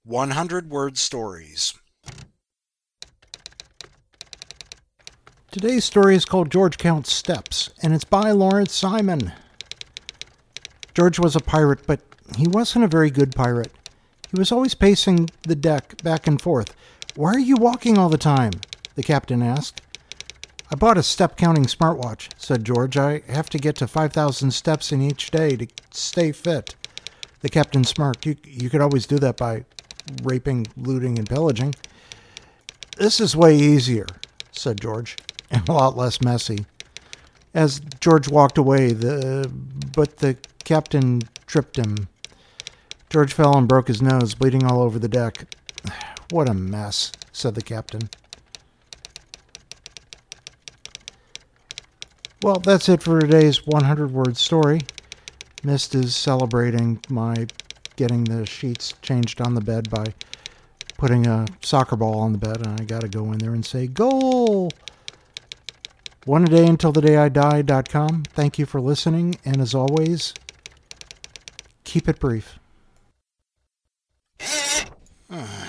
100-word stories. Today's story is called George Counts Steps, and it's by Lawrence Simon. George was a pirate, but he wasn't a very good pirate. He was always pacing the deck back and forth. "Why are you walking all the time?" the captain asked. "I bought a step-counting smartwatch," said George. "I have to get to 5,000 steps in each day to stay fit." The captain smirked. You could always do that by raping, looting, and pillaging." "This is way easier," said George, "and a lot less messy." As George walked away, but the captain tripped him. George fell and broke his nose, bleeding all over the deck. "What a mess," said the captain. Well, that's it for today's 100-word story. Mist is celebrating my getting the sheets changed on the bed by putting a soccer ball on the bed, and I got to go in there and say, "Goal!" One a day until the day I die.com. Thank you for listening, and as always, keep it brief.